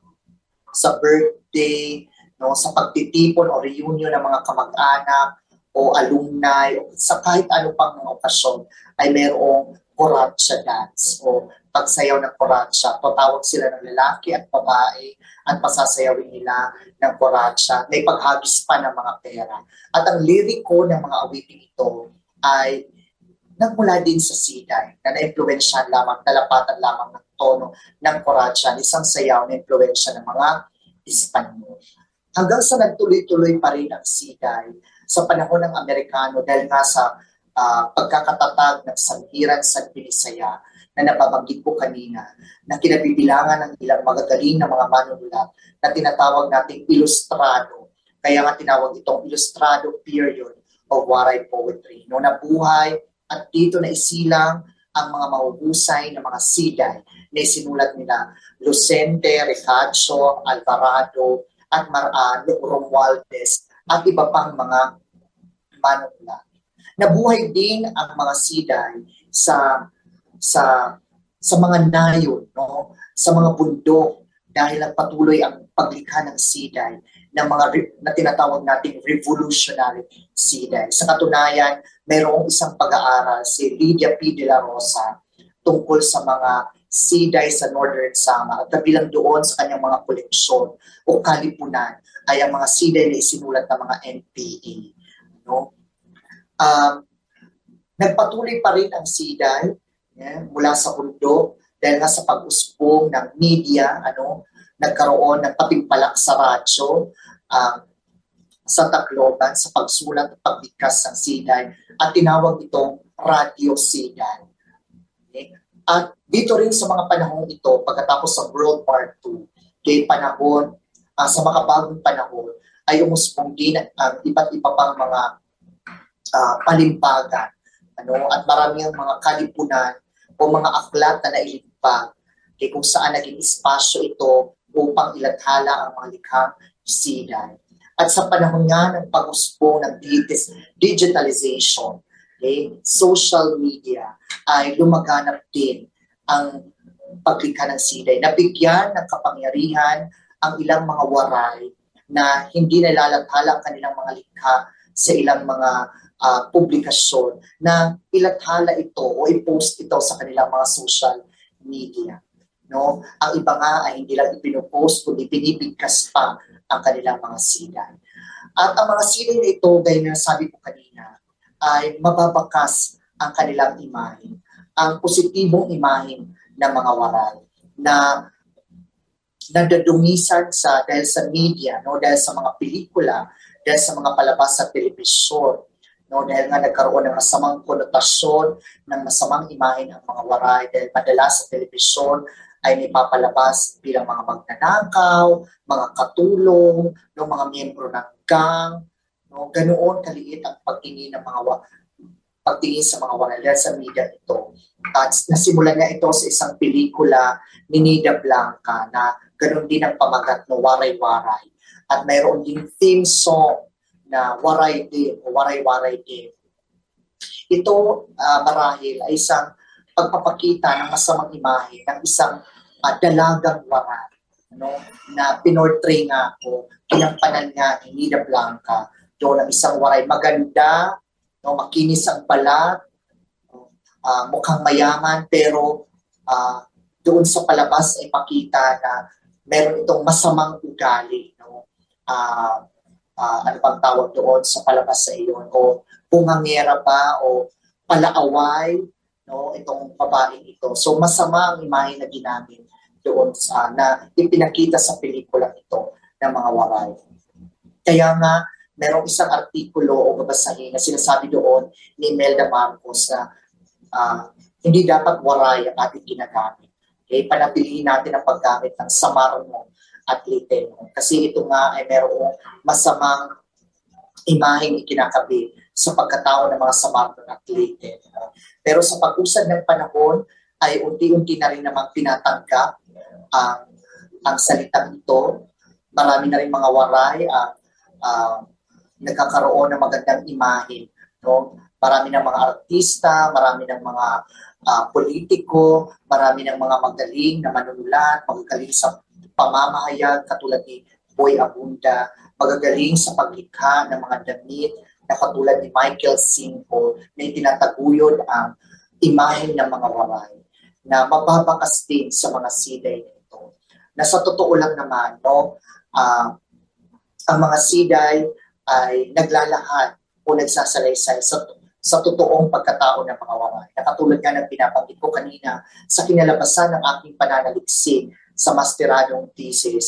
sa birthday, no, sa pagtitipon o reunion ng mga kamag-anak o alumni, o sa kahit ano pang mga okasyon ay mayroong kuratsa dance o pagsayaw ng kuratsa. Tatawag sila ng lalaki at babae at pasasayawin nila ng kuratsa. May paghagis pa ng mga pera. At ang liriko ng mga awiting ito ay nagmula din sa siday na na-influensyan lamang, nalapatan lamang ng tono ng kuratsa, isang sayaw na influensya ng mga Espanyol. hanggang sa nagtuloy-tuloy pa rin ang siday sa panahon ng Amerikano dahil nga sa uh, pagkakatatag ng sangiran sa Binisaya na nababanggit ko kanina, na kinabibilangan ng ilang magagaling na mga manunulat na tinatawag nating ilustrado. Kaya nga tinawag itong ilustrado period of Waray poetry. No, nabuhay at dito na isilang ang mga mahuhusay na mga siday na isinulat nila Lucente, Recaccio, Alvarado, at Mar- Romualdez at iba pang mga manunulat. Nabuhay din ang mga siday sa sa sa mga nayon, no, sa mga bundok dahil nagpatuloy ang paglikha ng siday ng mga re- na tinatawag nating revolutionary siday. Sa katunayan, mayroong isang pag-aaral si Lydia P. de la Rosa tungkol sa mga siday sa Northern Samar at kabilang doon sa kanyang mga koleksyon o kalipunan ay ang mga siday na isinulat ng mga N P A. No? Um, nagpatuloy pa rin ang siday yeah, mula sa bundok dahil nga sa pag-usbong ng media, ano, nagkaroon ng patimpalak sa radyo, um, sa Tacloban, sa pagsulat at pagbigkas ng siday at tinawag itong Radio Siday. Okay? At dito rin sa mga panahong ito, pagkatapos sa World War Two, kay panahon, uh, sa makabagong panahon, ay umusbong din ang uh, iba't iba pang mga uh, palimbagan, ano, at maraming mga kalipunan o mga aklat na nailimpag kay kung saan naging espasyo ito upang ilathala ang mga likhang siday. At sa panahon nga ng pag-usbong ng digitalization, okay, social media, ay lumaganap din ang paglikha ng siday. Nabigyan ng kapangyarihan ang ilang mga waray na hindi nalalathala ang kanilang mga likha sa ilang mga uh, publikasyon na ilathala ito o i-post ito sa kanilang mga social media. No? Ang iba nga ay hindi lang ipinopost kundi pinibigkas pa ang kanilang mga siday. At ang mga siday na ito, dahil na sabi ko kanina, ay mababakas ang kanilang imahe, ang positibong imahe ng mga waray na nadadungisan sa dahil sa media, no, dahil sa mga pelikula, dahil sa mga palabas sa telebisyon, no, dahil nga nagkaroon ng masamang konotasyon, ng masamang imahe ng mga waray dahil madalas sa telebisyon ay may papalabas bilang mga magnanakaw, mga katulong, no, mga miyembro ng gang, no, ganoon kaliit ang pagtingin ng mga pagtingin sa mga waray dahil sa media ito. At nasimulan niya ito sa isang pelikula ni Nida Blanca na ganoon din ang pamagat no Waray-Waray. At mayroon din theme song na Waray din o Waray-Waray din. Ito uh, marahil ay isang pagpapakita ng masamang imahe ng isang uh, dalagang waray, no, na pinortray nga o kinampanan nga ni Nida Blanca doon ang isang waray maganda, no, makinis ang balat, uh, mukhang mayaman, pero uh, doon sa palabas ay makita na meron itong masamang ugali, no? Uh, uh, ano bang tawag doon sa palabas sa iyon? O pungangera ba o palaaway, no, itong babaeng ito. So masama ang imahe na ginamit doon sa na ipinakita sa pelikula ito ng mga waray. Kaya nga merong isang artikulo o babasahin na sinasabi doon ni Imelda Marcos na uh, hindi dapat waray ang ating ginagamit. Okay? Panatilihin natin ang paggamit ng samarmo at liteno. Kasi ito nga ay merong masamang imaheng ikinakabit sa pagkatao ng mga samarmo at liteno. Pero sa pag-usad ng panahon ay unti-unti na rin namang tinatanggap ang, ang salitang ito. Marami na rin mga waray ang uh, nagkakaroon ng magandang imahe. No? Marami ng mga artista, marami ng mga uh, politiko, marami ng mga magaling na manunulat, magagaling sa pamamahayag katulad ni Boy Abunda, magagaling sa paglikha ng mga damit na katulad ni Michael Cinco na itinataguyod ang imahe ng mga waray na mababakas din sa mga siday nito. Na sa totoo lang naman, no, uh, ang mga siday ay naglalahad o nagsasalaysay sa, sa totoong pagkatao ng mga waray. Na katulad nga ng pinabanggit ko kanina sa kinalabasan ng aking pananaliksik sa masteradong thesis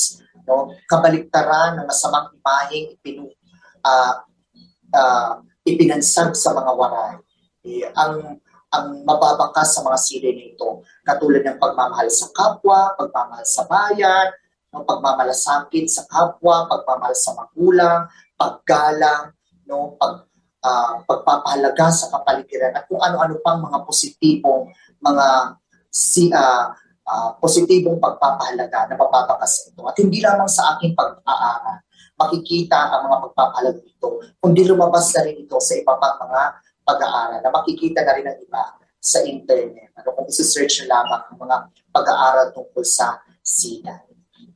no? Kabaliktaran ng masamang imaheng ipinu, uh, uh, ipinansag sa mga waray. Eh, ang ang mababakas sa mga silay nito, katulad ng pagmamahal sa kapwa, pagmamahal sa bayan, no, pagmamalasakit sa kapwa, pagmamahal sa magulang, paggalang, no, pag uh, pagpapahalaga sa kapaligiran, at kung ano-ano pang mga positibong mga si uh, uh, positibong pagpapahalaga na mababakas sa ito. At hindi lamang sa aking pag-aaral makikita ang mga pagpapahalaga ito, kundi lumabas na rin ito sa iba pang mga pag-aaral na makikita na rin ang iba sa internet. Ano kung isi-search nyo lamang ang mga pag-aaral tungkol sa SIDA.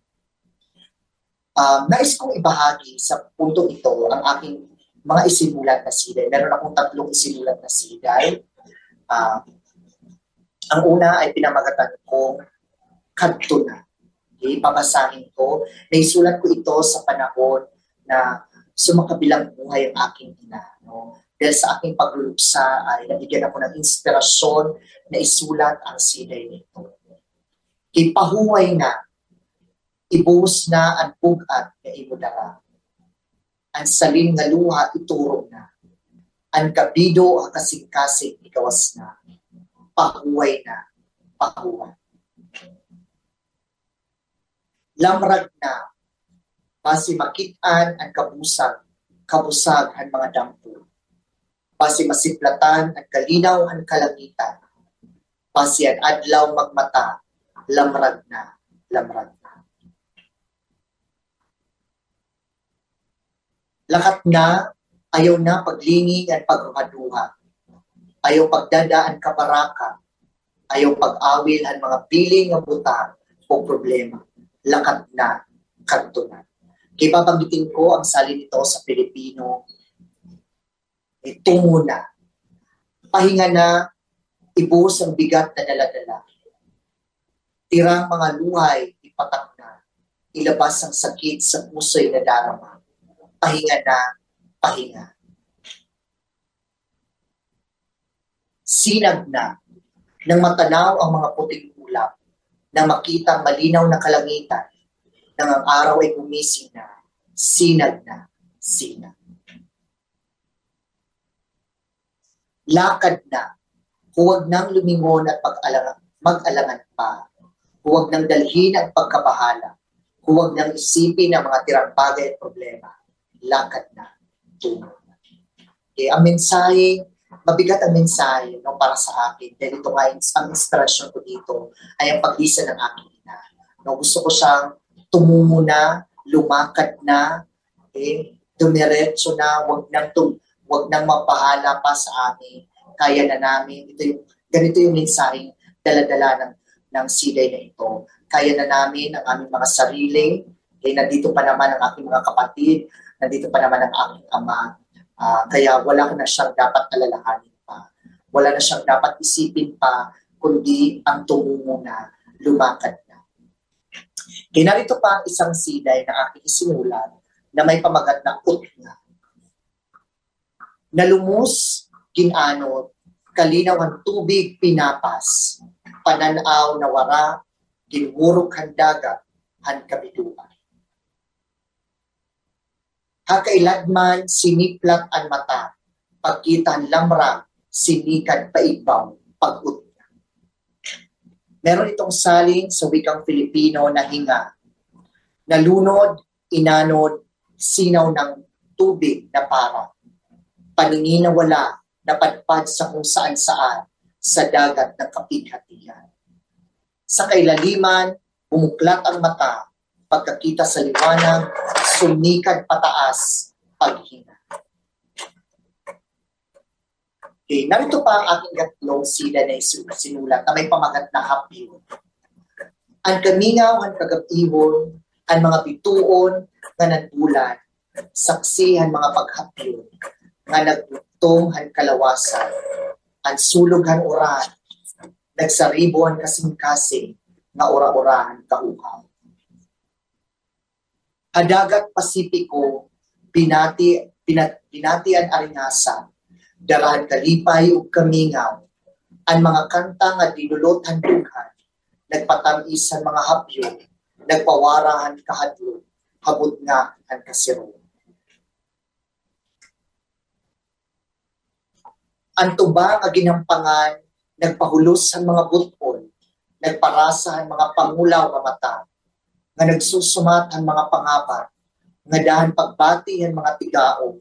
Um, nais kong ibahagi sa puntong ito ang aking mga isinulat na SIDA. Meron akong tatlong isinulat na SIDA. Uh, ang una ay pinamagatan kong Kadto Na. Okay, papasahin ko. Naisulat ko ito sa panahon na sumakabilang buhay ang aking ina. No? Dahil sa aking pagluluksa ay nabigyan ako ng inspirasyon na isulat ang silay nito. Ipahuway na, ibuhos na ang bugat na imudara. Ang saling nga luha ituro na. Ang kabido ang kasing-kasing ikawas na. Pahuway na, pahuway. Lamrag na, basi makitaan ang kabusag, kabusag ang mga dampo. Basi masiplatan ang kalinaw ang kalangitan. Basi ang adlaw magmata, lamrag na, lamrag na. Lakat na, ayaw na paglingig at pagruhaduha. Ayaw pagdadaan kabaraka. Ayaw pag-awil ang mga piling ng buta o problema. Lakat na, Kadto Na. Kaya babanggitin ko ang salin nito sa Pilipino. E, tungo na. Pahinga na, ibuhos ang bigat na dala-dala. Tirang mga luhay, ipatak na. Ilabas ang sakit sa puso'y nadarama. Pahinga na, pahinga. Sinag na, nang matanaw ang mga puting ulap, nang makita ang malinaw na kalangitan, nang ang araw ay gumising na, sinag na, sinag. Lakad na, huwag nang lumingon at pag-alangan, mag-alangan pa. Huwag nang dalhin ang pagkabahala. Huwag nang isipin ang mga tirang bagay at problema. Lakad na, tungo na. Okay, ang mensahe, mabigat ang mensahe no, para sa akin. Dahil ito nga, ang inspirasyon ko dito ay ang paglisa ng aking ina. No, gusto ko siyang tumungo na, lumakad na, eh, dumiretso na, wag nang tum wag nang mapahala pa sa amin. Kaya na namin. Ito yung, ganito yung mensaheng dala-dala ng, ng silay na ito. Kaya na namin ang aming mga sarili. Eh, nandito pa naman ang aking mga kapatid. Nandito pa naman ang aking ama. Uh, kaya wala na siyang dapat alalahanin pa. Wala na siyang dapat isipin pa, kundi ang tumungo na, lumakad na. Kaya narito pa ang isang silay na aking isinulat na may pamagat na utna. Nalumos, ginanod, kalinaw ang tubig pinapas, pananaw na wara, ginurok ang dagat, han kabiduan. Hakailadman, siniplat ang mata, pagkitan lamrang, sinikan paibaw, pag-utna. Meron itong salin sa wikang Filipino na hinga, nalunod, inanod, sinaw ng tubig na para, paningin na wala, napadpad sa kung saan-saan, sa dagat ng kapighatian. Sa kailaliman, bumuklat ang mata, pagkakita sa liwanag, sumikad pataas, paghinga. Okay, narito pa ang aking gatlong sila na sinulat na may pamagat na hapyo. Ang kamingaw, ang kagabihon, ang mga bituon, nga nagbulan, saksihan mga paghapyo, nga nagbutong han kalawasan, ang sulog han oran, nagsaribo han kasing-kasing, nga ora-orahan kaukaw. Hadagat Pasipiko, pinati, pinat, pinatian aringasa, darahan kalipay ug kamingaw, ang mga kanta nga dinulot han dughan, nagpatamis ang mga hapyo, nagpawarahan kahadlok, habot nga ang kasiro. Ang tubang nga ginampangan, nagpahulos ang mga buton, nagparasa ang mga pangulaw nga mata, nga nagsusumat ang mga pangapat, nga dahan pagbati ang mga tigaong,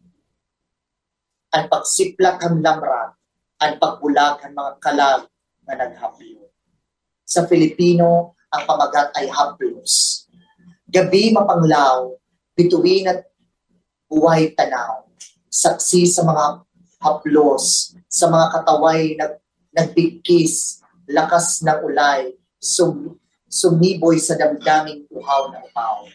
ang pagsiplak ang lamra, ang pagbulag ang mga kalag nga naghapyo. Sa Filipino, ang pamagat ay haplos. Gabi mapanglaw, bituin at buhay tanaw, saksi sa mga haplos, sa mga kataway nag, nagbigkis, lakas ng ulay, sum, sumiboy sa damdaming uhaw na uhaw.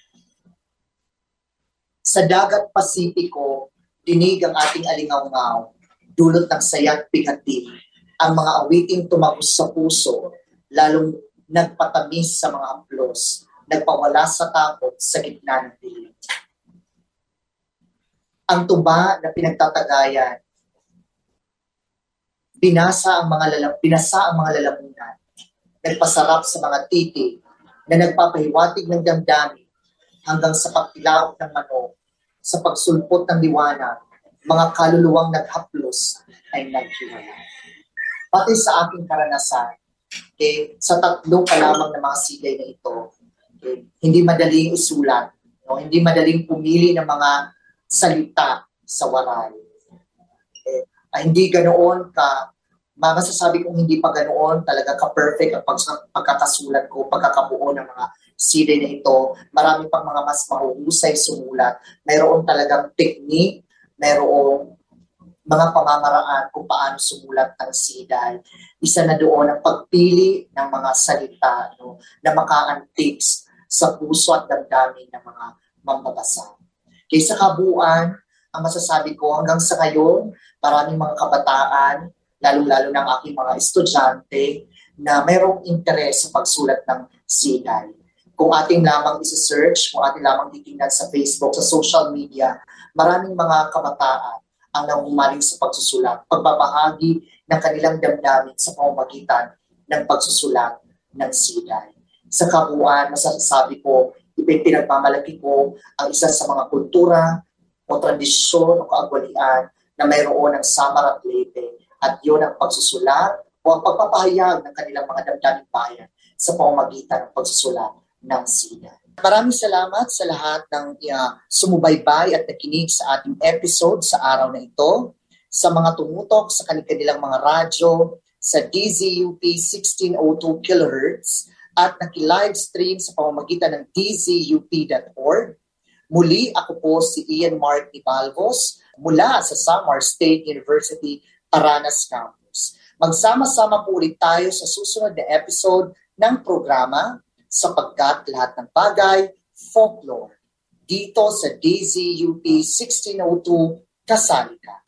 Sa dagat Pasipiko, dinig ang ating alingaw-ngaw, dulot ng sayat bigatin, ang mga awiting tumagos sa puso, lalong nagpatamis sa mga haplos, nagpawala sa takot sa gitna ng dilim. Ang tuba na pinagtatagayan, binasa ang mga lalam, binasa ang mga lalamunan, nagpasarap sa mga titig na nagpapahiwatig ng damdamin hanggang sa pagtilaok ng manok, sa pagsulpot ng liwanag, mga kaluluwang naghaplos ay naghiwala. Pati sa aking karanasan, okay, sa tatlo pa lamang na mga sigay na ito, okay, hindi madaling isulat, no? Hindi madaling pumili ng mga salita sa waray. Okay. Ay, hindi ganoon ka, masasabi kong hindi pa ganoon talaga ka-perfect ang pag- pagkakasulat ko, pagkakabuo ng mga C D na ito. Marami pang mga mas mahuhusay sumulat. Mayroon talagang technique, mayroong mga pamamaraan kung paano sumulat ng C D. Isa na doon ang pagpili ng mga salita, no, na maka-antics sa puso at damdamin ng mga mambabasa. Kaya sa kabuuan, ang masasabi ko hanggang sa ngayon, maraming mga kabataan, lalo-lalo ng aking mga estudyante, na mayroong interes sa pagsulat ng C D. Kung ating lamang isa-search, kung ating lamang titingnan sa Facebook, sa social media, maraming mga kabataan ang nangumaling sa pagsusulat, pagbabahagi ng kanilang damdamin sa pamamagitan ng pagsusulat ng C D. Sa kabuuan, masasabi ko, ipinagmamalaki ko ang isa sa mga kultura o tradisyon o kaagwalian na mayroon ng Samar at Leyte, at yun ang pagsusulat o ang pagpapahayag ng kanilang mga damdaming bayan sa pamamagitan ng pagsusulat ng C D. Maraming salamat sa lahat ng uh, sumubaybay at nakinig sa ating episode sa araw na ito, sa mga tumutok sa kanilang mga radyo sa D Z U P sixteen oh two kilohertz at naki-live stream sa pamamagitan ng d z u p dot org. Muli, ako po si Ian Mark Ibalvos mula sa Samar State University, Paranas Campus. Magsama-sama po ulit tayo sa susunod na episode ng programa Sapagkat Lahat ng Bagay, Folklore, dito sa D Z U P sixteen oh two, Kasali Ka.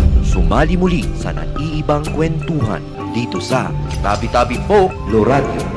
Sumali muli sa naiibang kwentuhan dito sa Tabi-Tabi Folklore Radio.